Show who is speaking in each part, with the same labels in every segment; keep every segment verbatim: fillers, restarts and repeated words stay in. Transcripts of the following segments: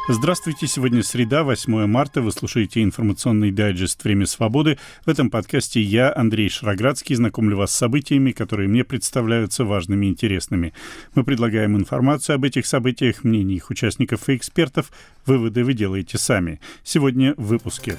Speaker 1: Здравствуйте, сегодня среда, восьмое марта, вы слушаете информационный дайджест «Время свободы». В этом подкасте я, Андрей Шароградский, знакомлю вас с событиями, которые мне представляются важными и интересными. Мы предлагаем информацию об этих событиях, мнения их участников и экспертов. Выводы вы делаете сами. Сегодня в выпуске.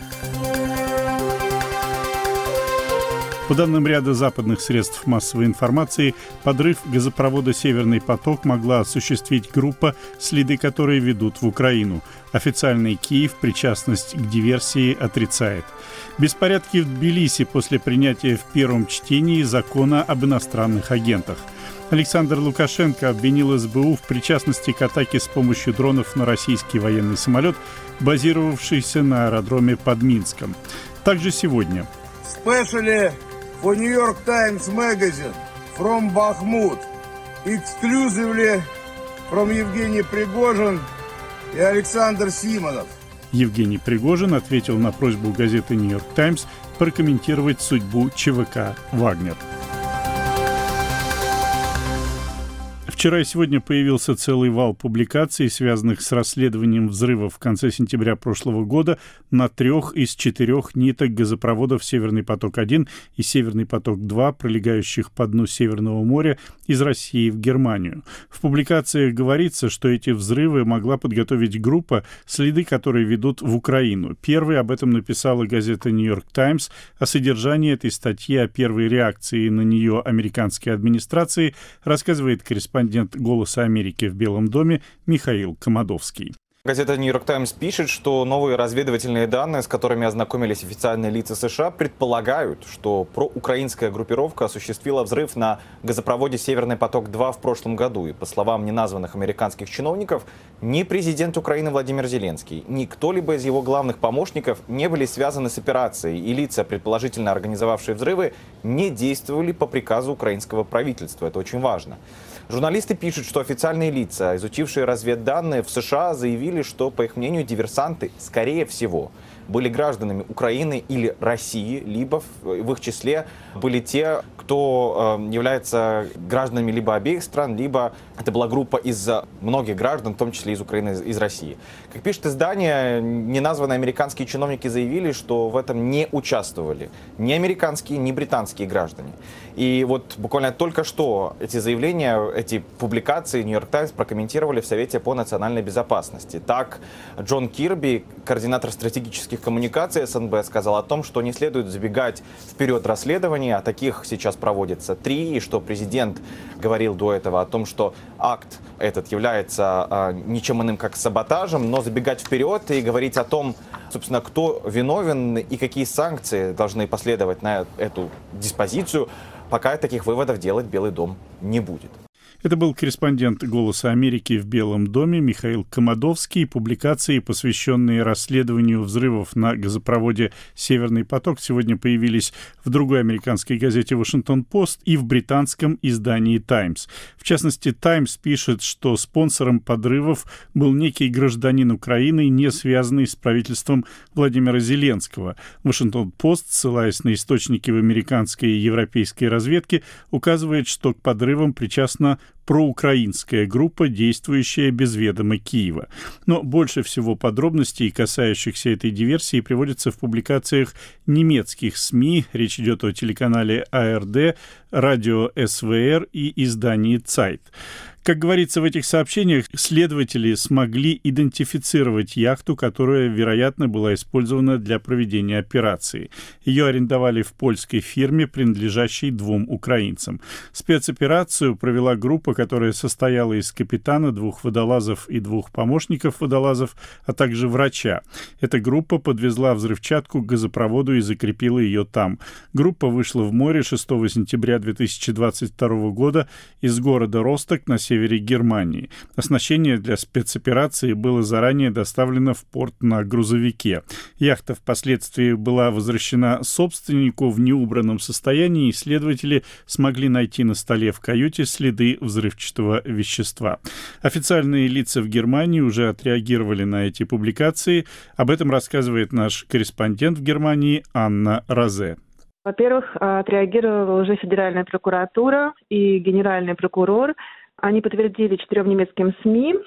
Speaker 1: По данным ряда западных средств массовой информации, подрыв газопровода «Северный поток» могла осуществить группа, следы которой ведут в Украину. Официальный Киев причастность к диверсии отрицает. Беспорядки в Тбилиси после принятия в первом чтении закона об иностранных агентах. Александр Лукашенко обвинил эс бэ у в причастности к атаке с помощью дронов на российский военный самолет, базировавшийся на аэродроме под Минском. Также сегодня.
Speaker 2: Especially for New York Times Magazine from Bakhmut, exclusively from Евгений Пригожин и Александр Симонов.
Speaker 1: Евгений Пригожин ответил на просьбу газеты New York Times прокомментировать судьбу че вэ ка «Вагнер». Вчера и сегодня появился целый вал публикаций, связанных с расследованием взрыва в конце сентября прошлого года на трех из четырех ниток газопроводов «Северный поток-один» и «Северный поток-два», пролегающих по дну Северного моря из России в Германию. В публикациях говорится, что эти взрывы могла подготовить группа, следы которой ведут в Украину. Первой об этом написала газета New York Times. О содержании этой статьи, о первой реакции на нее американской администрации рассказывает корреспондент «Голоса Америки» в Белом доме Михаил Комадовский.
Speaker 3: Газета New York Times пишет, что новые разведывательные данные, с которыми ознакомились официальные лица США, предполагают, что проукраинская группировка осуществила взрыв на газопроводе «Северный поток-два» в прошлом году. И, по словам неназванных американских чиновников, ни президент Украины Владимир Зеленский, ни кто-либо из его главных помощников не были связаны с операцией, и лица, предположительно организовавшие взрывы, не действовали по приказу украинского правительства. Это очень важно. Журналисты пишут, что официальные лица, изучившие разведданные в США, заявили, что, по их мнению, диверсанты, скорее всего, были гражданами Украины или России, либо в их числе были те, кто э, является гражданами либо обеих стран, либо это была группа из многих граждан, в том числе из Украины, из, из России. Как пишет издание, неназванные американские чиновники заявили, что в этом не участвовали ни американские, ни британские граждане. И вот буквально только что эти заявления, эти публикации New York Times прокомментировали в Совете по национальной безопасности. Так, Джон Кирби, координатор стратегических коммуникаций эс эн бэ, сказал о том, что не следует забегать вперед расследования, а таких сейчас проводится три, и что президент говорил до этого о том, что акт этот является а, ничем иным, как саботажем, но забегать вперед и говорить о том, собственно, кто виновен и какие санкции должны последовать на эту диспозицию, пока таких выводов делать Белый дом не будет.
Speaker 1: Это был корреспондент «Голоса Америки» в Белом доме Михаил Комадовский. Публикации, посвященные расследованию взрывов на газопроводе «Северный поток», сегодня появились в другой американской газете «Вашингтон-Пост» и в британском издании «Таймс». В частности, «Таймс» пишет, что спонсором подрывов был некий гражданин Украины, не связанный с правительством Владимира Зеленского. «Вашингтон-Пост», ссылаясь на источники в американской и европейской разведке, указывает, что к подрывам причастна проукраинская группа, действующая без ведома Киева. Но больше всего подробностей, касающихся этой диверсии, приводится в публикациях немецких СМИ. Речь идет о телеканале а эр дэ, радио эс вэ эр и издании «Цайт». Как говорится в этих сообщениях, следователи смогли идентифицировать яхту, которая, вероятно, была использована для проведения операции. Ее арендовали в польской фирме, принадлежащей двум украинцам. Спецоперацию провела группа, которая состояла из капитана, двух водолазов и двух помощников водолазов, а также врача. Эта группа подвезла взрывчатку к газопроводу и закрепила ее там. Группа вышла в море шестого сентября две тысячи двадцать второго года из города Росток на севере Германии. Оснащение для спецоперации было заранее доставлено в порт на грузовике. Яхта впоследствии была возвращена собственнику в неубранном состоянии, и следователи смогли найти на столе в каюте следы взрывчатого вещества. Официальные лица в Германии уже отреагировали на эти публикации. Об этом рассказывает наш корреспондент в Германии Анна Розе.
Speaker 4: Во-первых, отреагировала уже Федеральная прокуратура и Генеральный прокурор. Они подтвердили четырем немецким СМИ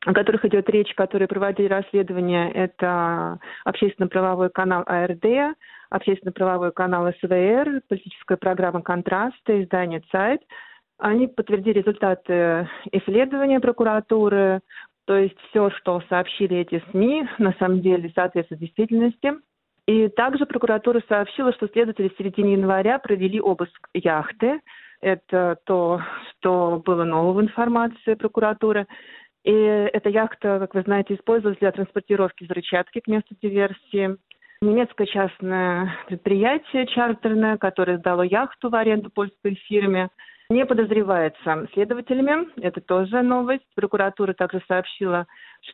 Speaker 4: о которых идет речь, которые проводили расследование, это общественно-правовой канал А Р Д, общественно-правовой канал С В Р, политическая программа «Контрасты», издание «Цайт». Они подтвердили результаты исследования прокуратуры, то есть все, что сообщили эти СМИ, на самом деле соответствует действительности. И также прокуратура сообщила, что следователи в середине января провели обыск яхты. Это то, что было нового в информации прокуратуры. И эта яхта, как вы знаете, использовалась для транспортировки взрывчатки к месту диверсии. Немецкое частное предприятие чартерное, которое сдало яхту в аренду польской фирме, не подозревается следователями. Это тоже новость. Прокуратура также сообщила,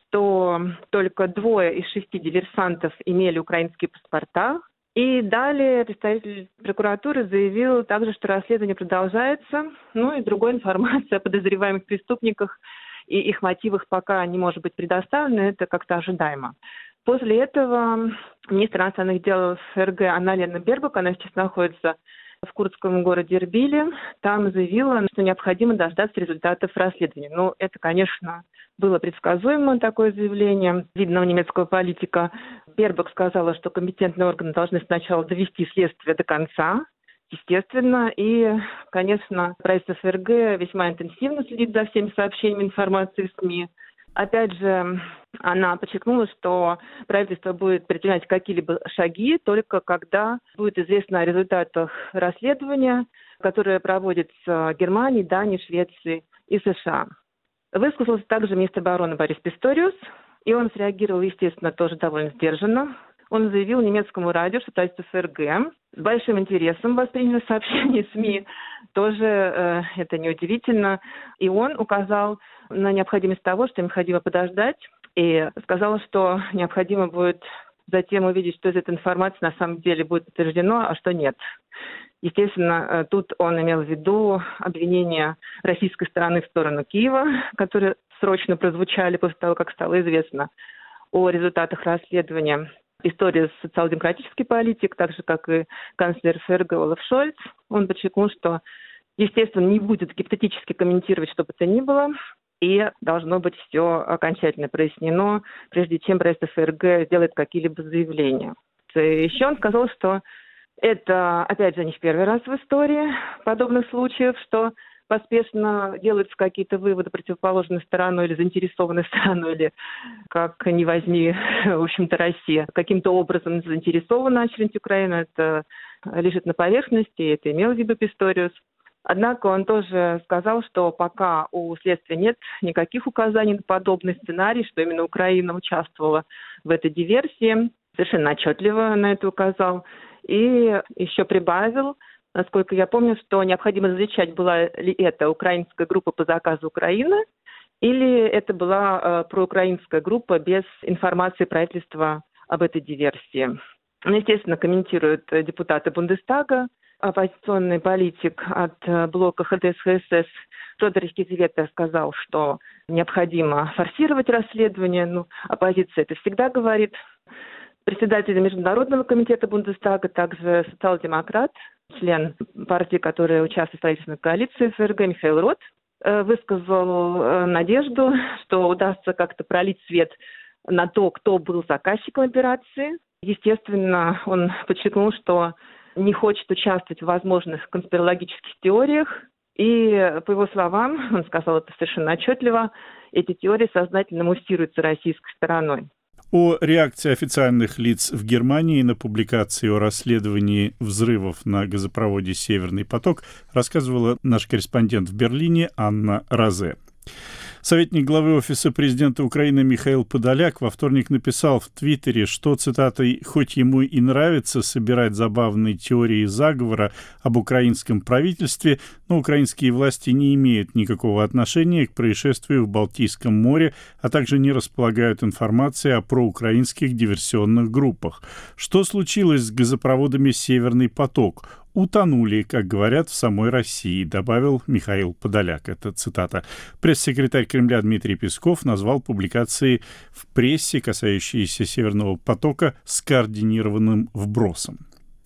Speaker 4: что только двое из шести диверсантов имели украинские паспорта. И далее представитель прокуратуры заявил также, что расследование продолжается. Ну и другой информации о подозреваемых преступниках и их мотивах пока не может быть предоставлено. Это как-то ожидаемо. После этого министр иностранных дел Ф Р Г Анна-Лена Бербок, она сейчас находится в курдском городе Эрбиле, там заявила, что необходимо дождаться результатов расследования. Ну, это, конечно, было предсказуемо, такое заявление видного немецкого политика. Бербок сказала, что компетентные органы должны сначала довести следствие до конца, естественно, и, конечно, правительство Ф Р Г весьма интенсивно следит за всеми сообщениями информации в СМИ. Опять же, она подчеркнула, что правительство будет предпринимать какие-либо шаги только когда будет известно о результатах расследования, которое проводится Германией, Данией, Швецией и США. Высказался также министр обороны Борис Писториус, и он среагировал, естественно, тоже довольно сдержанно. Он заявил немецкому радио, что правительство Ф Р Г с большим интересом восприняло сообщения СМИ. Тоже э, это неудивительно. И он указал на необходимость того, что необходимо подождать, и сказал, что необходимо будет затем увидеть, что из этой информации на самом деле будет подтверждено, а что нет. Естественно, тут он имел в виду обвинения российской стороны в сторону Киева, которые срочно прозвучали после того, как стало известно о результатах расследования. История социал-демократический политик, так же, как и канцлер Ф Р Г Олаф Шольц. Он подчеркнул, что, естественно, не будет гипотетически комментировать что бы то ни было, и должно быть все окончательно прояснено, прежде чем правительство Ф Р Г сделает какие-либо заявления. Еще он сказал, что это, опять же, не в первый раз в истории подобных случаев, что поспешно делаются какие-то выводы противоположной стороной или заинтересованной стороной, или, как ни возьми, в общем-то, Россия каким-то образом заинтересована очередь Украины. Это лежит на поверхности, и это имел в виду Писториус. Однако он тоже сказал, что пока у следствия нет никаких указаний на подобный сценарий, что именно Украина участвовала в этой диверсии, совершенно отчетливо на это указал. И еще прибавил, насколько я помню, что необходимо различать, была ли это украинская группа по заказу Украины, или это была э, проукраинская группа без информации правительства об этой диверсии. Ну, естественно, комментируют депутаты Бундестага. Оппозиционный политик от блока Х Д С Х С С Федор Кизилета сказал, что необходимо форсировать расследование. Ну, оппозиция это всегда говорит. Председатель Международного комитета Бундестага, также социал-демократ, член партии, которая участвует в правительственной коалиции Ф Р Г, Михаил Рот, высказал надежду, что удастся как-то пролить свет на то, кто был заказчиком операции. Естественно, он подчеркнул, что не хочет участвовать в возможных конспирологических теориях. И, по его словам, он сказал это совершенно отчетливо, эти теории сознательно муссируются российской стороной.
Speaker 1: О реакции официальных лиц в Германии на публикации о расследовании взрывов на газопроводе «Северный поток» рассказывала наш корреспондент в Берлине Анна Розе. Советник главы Офиса президента Украины Михаил Подоляк во вторник написал в Твиттере, что, цитатой, «хоть ему и нравится собирать забавные теории заговора об украинском правительстве, но украинские власти не имеют никакого отношения к происшествию в Балтийском море, а также не располагают информацией о проукраинских диверсионных группах. Что случилось с газопроводами «Северный поток»? Утонули, как говорят, в самой России», добавил Михаил Подоляк. Это цитата. Пресс-секретарь Кремля Дмитрий Песков назвал публикации в прессе, касающиеся «Северного потока», скоординированным вбросом.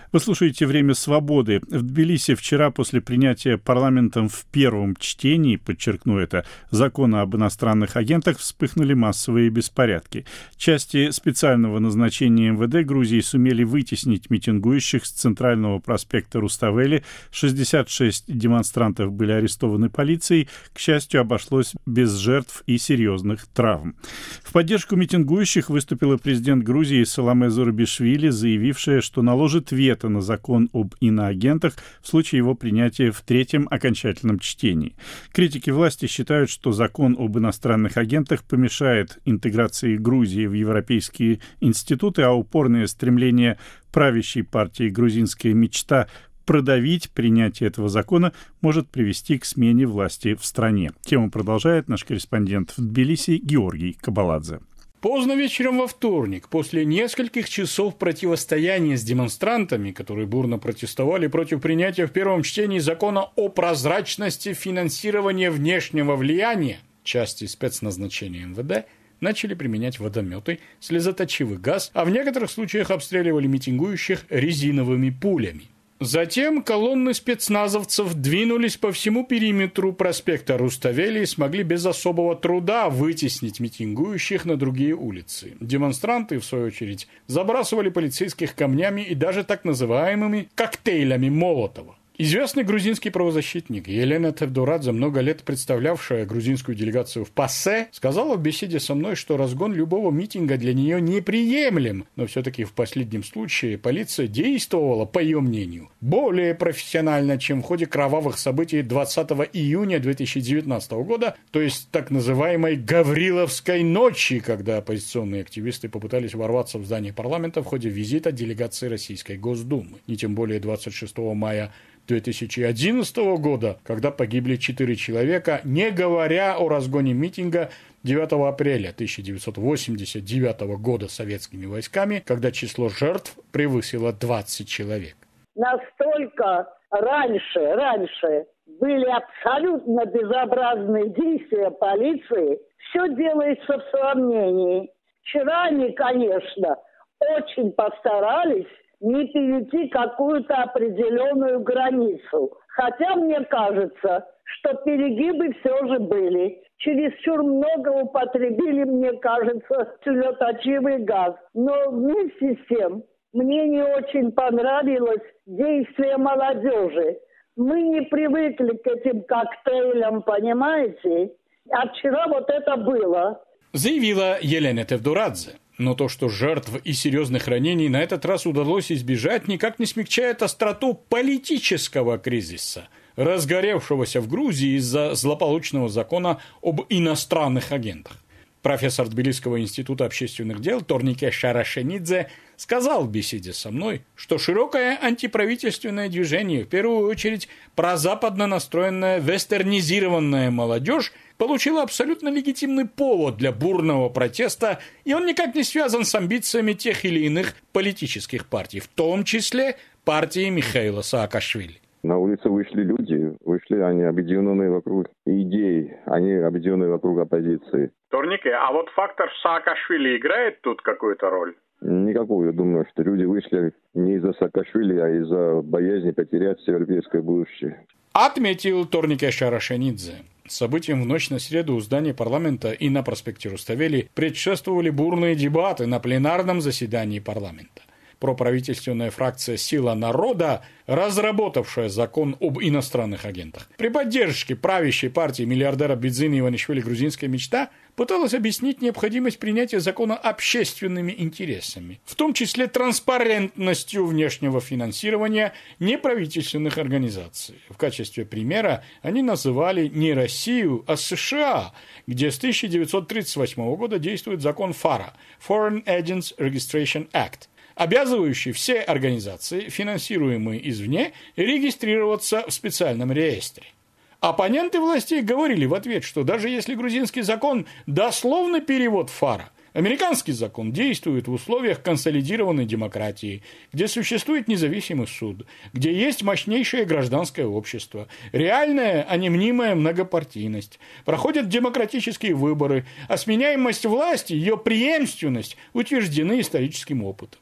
Speaker 1: Вы слушаете «Время свободы». В Тбилиси вчера после принятия парламентом в первом чтении, подчеркну это, закона об иностранных агентах вспыхнули массовые беспорядки. Части специального назначения эм вэ дэ Грузии сумели вытеснить митингующих с центрального проспекта Руставели. шестьдесят шесть демонстрантов были арестованы полицией. К счастью, обошлось без жертв и серьезных травм. В поддержку митингующих выступила президент Грузии Саломе Зурабишвили, заявившая, что наложит вето на закон об иноагентах в случае его принятия в третьем окончательном чтении. Критики власти считают, что закон об иностранных агентах помешает интеграции Грузии в европейские институты, а упорное стремление правящей партии «Грузинская мечта» продавить принятие этого закона может привести к смене власти в стране. Тему продолжает наш корреспондент в Тбилиси Георгий Кабаладзе.
Speaker 5: Поздно вечером во вторник, после нескольких часов противостояния с демонстрантами, которые бурно протестовали против принятия в первом чтении закона о прозрачности финансирования внешнего влияния, части спецназначения эм вэ дэ, начали применять водометы, слезоточивый газ, а в некоторых случаях обстреливали митингующих резиновыми пулями. Затем колонны спецназовцев двинулись по всему периметру проспекта Руставели и смогли без особого труда вытеснить митингующих на другие улицы. Демонстранты, в свою очередь, забрасывали полицейских камнями и даже так называемыми коктейлями Молотова. Известный грузинский правозащитник Елена Тевдорадзе, много лет представлявшая грузинскую делегацию в ПАСЕ, сказала в беседе со мной, что разгон любого митинга для нее неприемлем, но все-таки в последнем случае полиция действовала, по ее мнению, более профессионально, чем в ходе кровавых событий двадцатого июня две тысячи девятнадцатого года, то есть так называемой Гавриловской ночи, когда оппозиционные активисты попытались ворваться в здание парламента в ходе визита делегации Российской Госдумы. Не тем более двадцать шестого мая две тысячи одиннадцатого года, когда погибли четыре человека, не говоря о разгоне митинга девятого апреля тысяча девятьсот восемьдесят девятого года советскими войсками, когда число жертв превысило двадцать человек.
Speaker 6: Настолько раньше, раньше были абсолютно безобразные действия полиции, все делается в сомнении. Вчера они, конечно, очень постарались не перейти какую-то определенную границу. Хотя мне кажется, что перегибы все же были. Чересчур много употребили, мне кажется, слезоточивый газ. Но вместе с тем мне не очень понравилось действие молодежи. Мы не привыкли к этим коктейлям, понимаете? А вчера вот это было.
Speaker 5: Заявила Елена Тевдорадзе. Но то, что жертв и серьезных ранений на этот раз удалось избежать, никак не смягчает остроту политического кризиса, разгоревшегося в Грузии из-за злополучного закона об иностранных агентах. Профессор Тбилисского института общественных дел Торнике Шарашенидзе сказал в беседе со мной, что широкое антиправительственное движение, в первую очередь прозападно настроенная вестернизированная молодежь, получила абсолютно легитимный повод для бурного протеста, и он никак не связан с амбициями тех или иных политических партий, в том числе партии Михаила Саакашвили.
Speaker 7: На улицу вышли люди, вышли они объединенные вокруг идей, они объединенные вокруг оппозиции.
Speaker 8: Торнике, а вот фактор Саакашвили играет тут какую-то роль?
Speaker 7: Никакую. Я думаю, что люди вышли не из-за Саакашвили, а из-за боязни потерять европейское будущее.
Speaker 5: Отметил Торнике Шарашенидзе. Событиям в ночь на среду у здания парламента и на проспекте Руставели предшествовали бурные дебаты на пленарном заседании парламента. Проправительственная фракция «Сила народа», разработавшая закон об иностранных агентах, при поддержке правящей партии миллиардера Бидзины Иванишвили «Грузинская мечта», пыталась объяснить необходимость принятия закона общественными интересами, в том числе транспарентностью внешнего финансирования неправительственных организаций. В качестве примера они называли не Россию, а США, где с тысяча девятьсот тридцать восьмого года действует закон ФАРА – Foreign Agents Registration Act, обязывающий все организации, финансируемые извне, регистрироваться в специальном реестре. Оппоненты властей говорили в ответ, что даже если грузинский закон – дословный перевод ФАРА, американский закон действует в условиях консолидированной демократии, где существует независимый суд, где есть мощнейшее гражданское общество, реальная, а не мнимая многопартийность, проходят демократические выборы, а сменяемость власти, ее преемственность утверждены историческим опытом.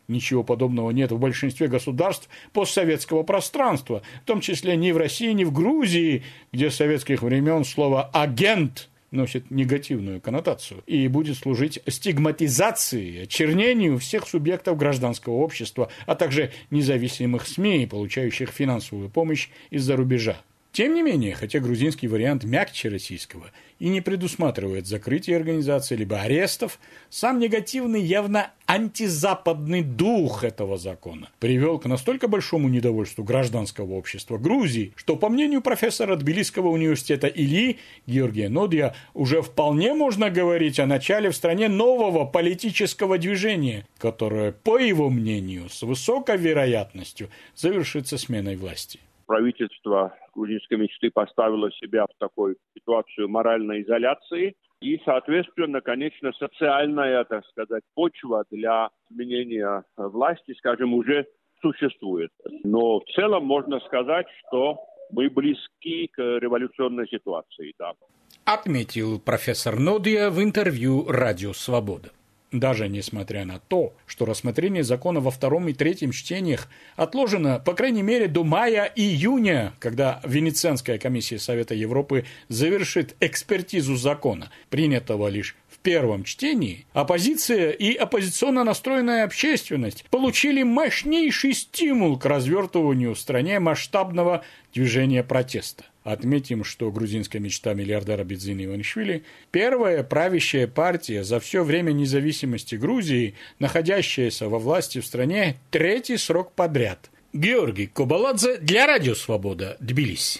Speaker 5: Ничего подобного нет в большинстве государств постсоветского пространства, в том числе ни в России, ни в Грузии, где с советских времен слово «агент» носит негативную коннотацию и будет служить стигматизации, очернению всех субъектов гражданского общества, а также независимых СМИ, получающих финансовую помощь из-за рубежа. Тем не менее, хотя грузинский вариант мягче российского и не предусматривает закрытие организации либо арестов, сам негативный, явно антизападный дух этого закона привел к настолько большому недовольству гражданского общества Грузии, что, по мнению профессора Тбилисского университета ИЛИ Георгия Нодия, уже вполне можно говорить о начале в стране нового политического движения, которое, по его мнению, с высокой вероятностью завершится сменой власти.
Speaker 9: Правительство грузинской мечты поставило себя в такую ситуацию моральной изоляции. И, соответственно, конечно, социальная, так сказать, почва для изменения власти, скажем, уже существует. Но в целом можно сказать, что мы близки к революционной ситуации. Да.
Speaker 5: Отметил профессор Нодия в интервью «Радио Свобода». Даже несмотря на то, что рассмотрение закона во втором и третьем чтениях отложено, по крайней мере, до мая-июня, когда Венецианская комиссия Совета Европы завершит экспертизу закона, принятого лишь в первом чтении, оппозиция и оппозиционно настроенная общественность получили мощнейший стимул к развертыванию в стране масштабного движения протеста. Отметим, что грузинская мечта миллиардера Бидзина Иванишвили – первая правящая партия за все время независимости Грузии, находящаяся во власти в стране третий срок подряд. Георгий Кобаладзе для Радио Свобода, Тбилиси.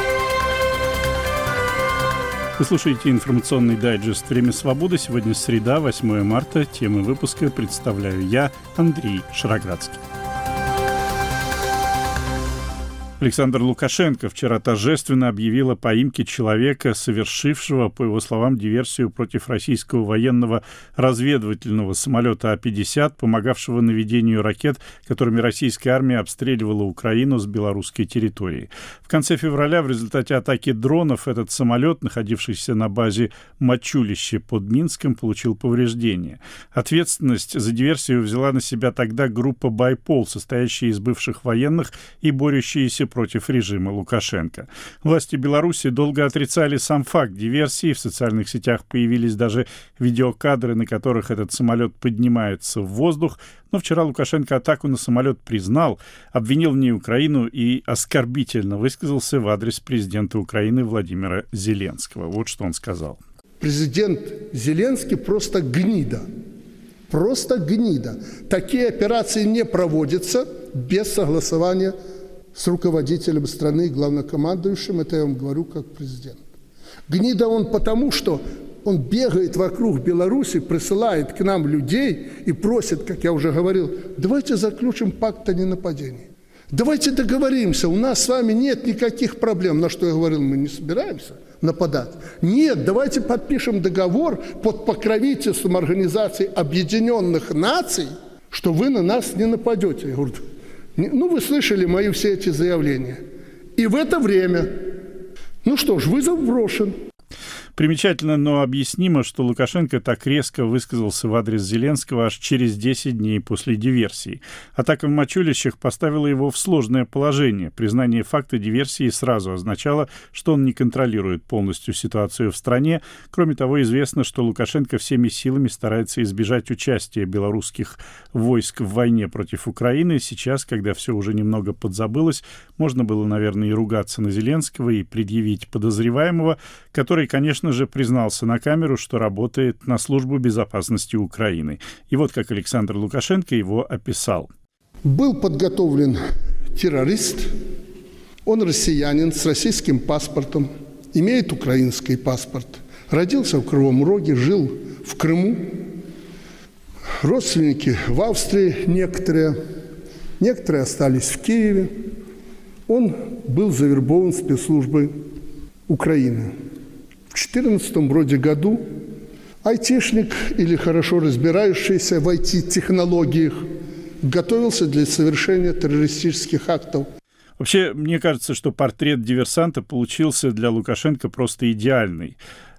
Speaker 1: Вы слушаете информационный дайджест «Время свободы». Сегодня среда, восьмое марта. Темы выпуска представляю я, Андрей Шароградский. Александр Лукашенко вчера торжественно объявил о поимке человека, совершившего, по его словам, диверсию против российского военного разведывательного самолета А пятьдесят, помогавшего наведению ракет, которыми российская армия обстреливала Украину с белорусской территории. В конце февраля в результате атаки дронов этот самолет, находившийся на базе Мачулище под Минском, получил повреждения. Ответственность за диверсию взяла на себя тогда группа «Байпол», состоящая из бывших военных и борющиеся против режима Лукашенко. Власти Беларуси долго отрицали сам факт диверсии. В социальных сетях появились даже видеокадры, на которых этот самолет поднимается в воздух. Но вчера Лукашенко атаку на самолет признал, обвинил в ней Украину и оскорбительно высказался в адрес президента Украины Владимира Зеленского. Вот что он сказал.
Speaker 10: Президент Зеленский просто гнида. Просто гнида. Такие операции не проводятся без согласования с руководителем страны, главнокомандующим, это я вам говорю как президент. Гнида он потому, что он бегает вокруг Беларуси, присылает к нам людей и просит, как я уже говорил, давайте заключим пакт о ненападении. Давайте договоримся, у нас с вами нет никаких проблем. На что я говорил, мы не собираемся нападать. Нет, давайте подпишем договор под покровительством Организации Объединенных Наций, что вы на нас не нападете. Я говорю, ну, вы слышали мои все эти заявления. И в это время, ну что ж, вызов брошен.
Speaker 1: Примечательно, но объяснимо, что Лукашенко так резко высказался в адрес Зеленского аж через десять дней после диверсии. Атака в Мачулищах поставила его в сложное положение. Признание факта диверсии сразу означало, что он не контролирует полностью ситуацию в стране. Кроме того, известно, что Лукашенко всеми силами старается избежать участия белорусских войск в войне против Украины. Сейчас, когда все уже немного подзабылось, можно было, наверное, и ругаться на Зеленского, и предъявить подозреваемого, который, конечно же, признался на камеру, что работает на службу безопасности Украины. И вот как Александр Лукашенко его описал.
Speaker 10: Был подготовлен террорист, он россиянин с российским паспортом, имеет украинский паспорт, родился в Кривом Роге, жил в Крыму, родственники в Австрии некоторые, некоторые остались в Киеве. Он был завербован спецслужбой Украины. В две тысячи четырнадцатом вроде году айтишник или хорошо разбирающийся в ай ти-технологиях готовился для совершения террористических актов.
Speaker 1: Вообще, мне кажется, что портрет диверсанта получился для Лукашенко просто идеальный.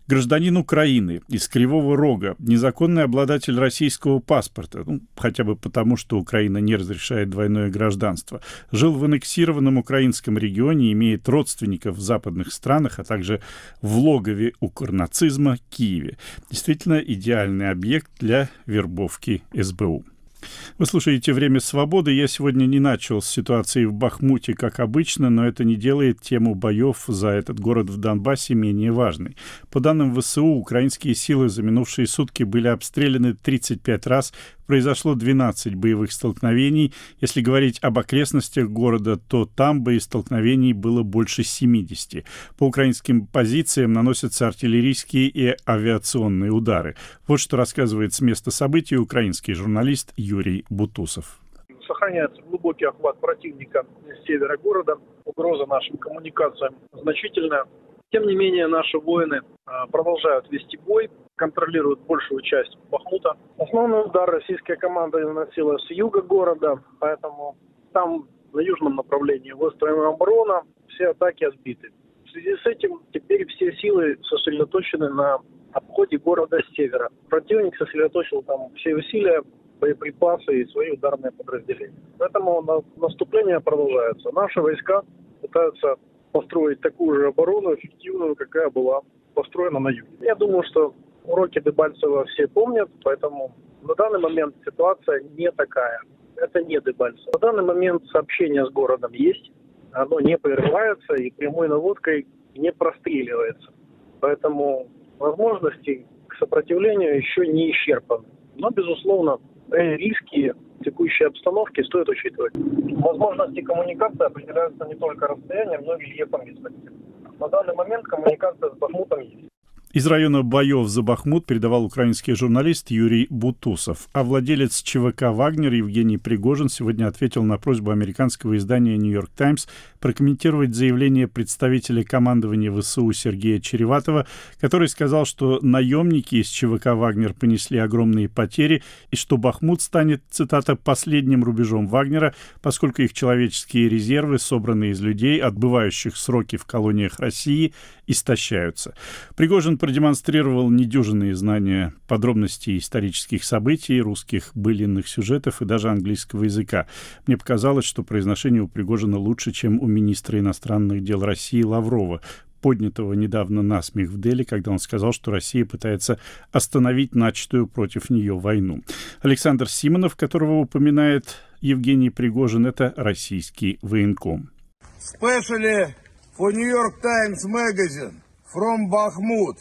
Speaker 1: Гражданин Украины из Кривого Рога, незаконный обладатель российского паспорта, ну, хотя бы потому, что Украина не разрешает двойное гражданство, жил в аннексированном украинском регионе, имеет родственников в западных странах, а также в логове укрнацизма Киеве. Действительно идеальный объект для вербовки эс бэ у. Вы слушаете «Время свободы». Я сегодня не начал с ситуации в Бахмуте, как обычно, но это не делает тему боев за этот город в Донбассе менее важной. По данным вэ эс у, украинские силы за минувшие сутки были обстреляны тридцать пять раз, произошло двенадцать боевых столкновений. Если говорить об окрестностях города, то там боестолкновений было больше семидесяти. По украинским позициям наносятся артиллерийские и авиационные удары. Вот что рассказывает с места событий украинский журналист Юрий Бутусов.
Speaker 11: Сохраняется глубокий охват противника с севера города. Угроза нашим коммуникациям значительная. Тем не менее, наши воины продолжают вести бой, контролируют большую часть Бахмута. Основной удар российская команда наносила с юга города, поэтому там на южном направлении выстроена оборона, все атаки отбиты. В связи с этим теперь все силы сосредоточены на обходе города с севера. Противник сосредоточил там все усилия, боеприпасы и свои ударные подразделения. Поэтому наступление продолжается. Наши войска пытаются построить такую же оборону, эффективную, какая была построена на юге. Я думаю, что уроки Дебальцева все помнят, поэтому на данный момент ситуация не такая. Это не Дебальцево. На данный момент сообщение с городом есть, оно не прерывается и прямой наводкой не простреливается. Поэтому возможности к сопротивлению еще не исчерпаны. Но, безусловно, риски текущей обстановки стоит учитывать. Возможности коммуникации определяются не только расстоянием, но и рельефом местности. На данный момент коммуникация с Бахмутом есть.
Speaker 1: Из района боев за Бахмут передавал украинский журналист Юрий Бутусов. А владелец ЧВК «Вагнер» Евгений Пригожин сегодня ответил на просьбу американского издания «Нью-Йорк Таймс» прокомментировать заявление представителя командования вэ эс у Сергея Череватова, который сказал, что наемники из ЧВК «Вагнер» понесли огромные потери и что Бахмут станет, цитата, «последним рубежом Вагнера, поскольку их человеческие резервы, собранные из людей, отбывающих сроки в колониях России, истощаются». Пригожин продемонстрировал недюжинные знания подробностей исторических событий, русских былинных сюжетов и даже английского языка. Мне показалось, что произношение у Пригожина лучше, чем у министра иностранных дел России Лаврова, поднятого недавно насмех в Дели, когда он сказал, что Россия пытается остановить начатую против нее войну. Александр Симонов, которого упоминает Евгений Пригожин, это российский военком.
Speaker 2: Especially for New York Times Magazine from Bakhmut,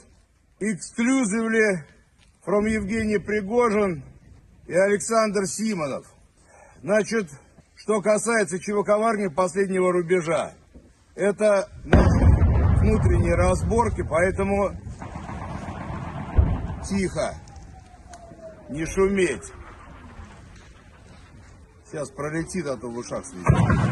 Speaker 2: exclusively from Евгений Пригожин и Александр Симонов. Значит, что касается ЧВК «Вагнер» последнего рубежа, это наши внутренние разборки, поэтому тихо, не шуметь. Сейчас пролетит, а то в ушах слезет.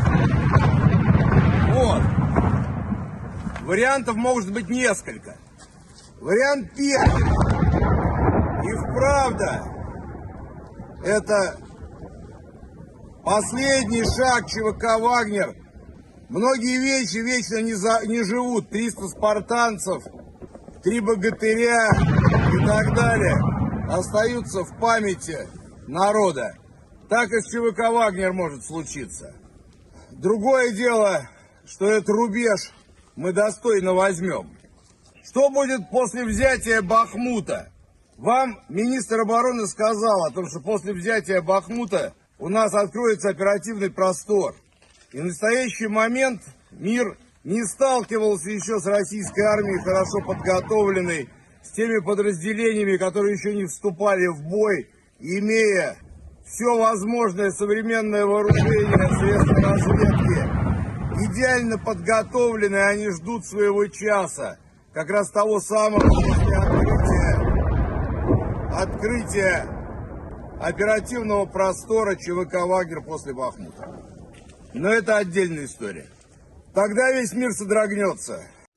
Speaker 2: Вот. Вариантов может быть несколько. Вариант первый. И вправду это последний шаг ЧВК «Вагнер». Многие вещи вечно не, за, не живут. триста спартанцев, три богатыря и так далее остаются в памяти народа. Так и с ЧВК «Вагнер» может случиться. Другое дело, что этот рубеж мы достойно возьмем. Что будет после взятия Бахмута? Вам министр обороны сказал о том, что после взятия Бахмута у нас откроется оперативный простор. И в настоящий момент мир не сталкивался еще с российской армией, хорошо подготовленной, с теми подразделениями, которые еще не вступали в бой, имея все возможное современное вооружение, средства разведки. Идеально подготовленные, они ждут своего часа. Как раз того самого после открытия, открытия оперативного простора ЧВК «Вагнер» после Бахмута. Но это отдельная история. Тогда весь мир содрогнется.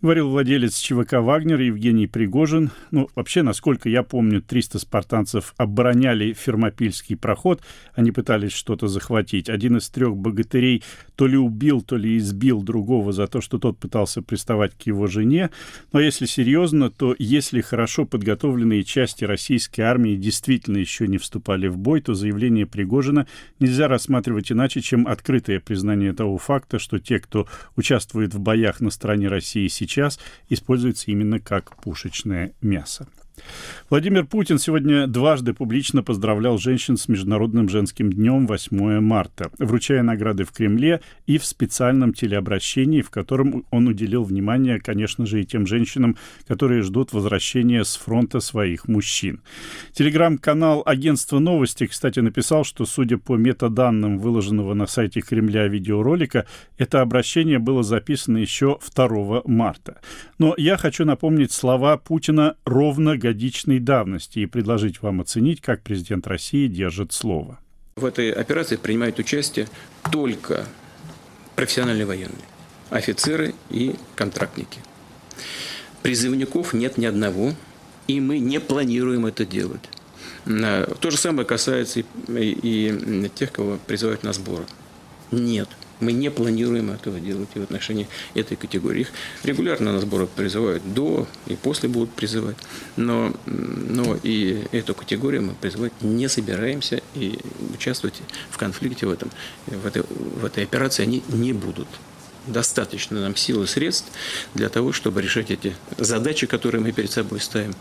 Speaker 1: Говорил владелец ЧВК «Вагнер» Евгений Пригожин. Ну, вообще, насколько я помню, триста спартанцев обороняли Фермопильский проход. Они пытались что-то захватить. Один из трех богатырей то ли убил, то ли избил другого за то, что тот пытался приставать к его жене. Но если серьезно, то если хорошо подготовленные части российской армии действительно еще не вступали в бой, то заявление Пригожина нельзя рассматривать иначе, чем открытое признание того факта, что те, кто участвует в боях на стороне России сейчас, сейчас используется именно как пушечное мясо. Владимир Путин сегодня дважды публично поздравлял женщин с Международным женским днем восьмое марта, вручая награды в Кремле и в специальном телеобращении, в котором он уделил внимание, конечно же, и тем женщинам, которые ждут возвращения с фронта своих мужчин. Телеграм-канал агентства «Новости», кстати, написал, что, судя по метаданным выложенного на сайте Кремля видеоролика, это обращение было записано еще второго марта. Но я хочу напомнить слова Путина ровно годичной давности и предложить вам оценить, как президент России держит слово.
Speaker 12: В этой операции принимают участие только профессиональные военные, офицеры и контрактники. Призывников нет ни одного, и мы не планируем это делать. То же самое касается и, и тех, кого призывают на сборы. Нет. Мы не планируем этого делать и в отношении этой категории. Их регулярно на сборы призывают, до и после будут призывать. Но, но и эту категорию мы призывать не собираемся, и участвовать в конфликте в, этом, в, этой, в этой операции они не будут. Достаточно нам сил и средств для того, чтобы решать эти задачи, которые мы перед собой ставим,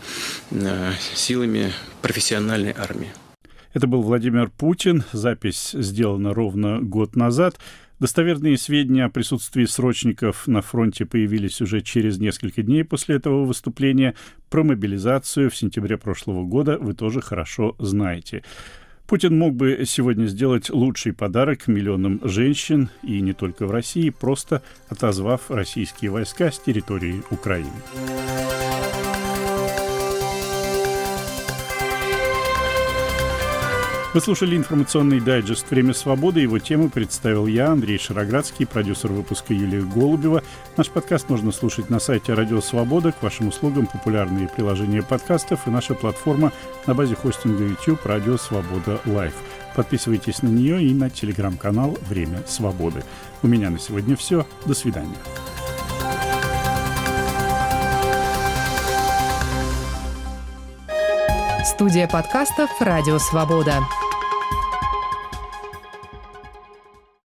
Speaker 12: силами профессиональной армии.
Speaker 1: Это был Владимир Путин. Запись сделана ровно год назад. Достоверные сведения о присутствии срочников на фронте появились уже через несколько дней после этого выступления. Про мобилизацию в сентябре прошлого года вы тоже хорошо знаете. Путин мог бы сегодня сделать лучший подарок миллионам женщин, и не только в России, просто отозвав российские войска с территории Украины. Вы слушали информационный дайджест «Время свободы». Его тему представил я, Андрей Шароградский, продюсер выпуска Юлия Голубева. Наш подкаст можно слушать на сайте «Радио Свобода». К вашим услугам популярные приложения подкастов и наша платформа на базе хостинга YouTube «Радио Свобода Лайв». Подписывайтесь на нее и на телеграм-канал «Время свободы». У меня на сегодня все. До свидания.
Speaker 13: Студия подкастов «Радио Свобода».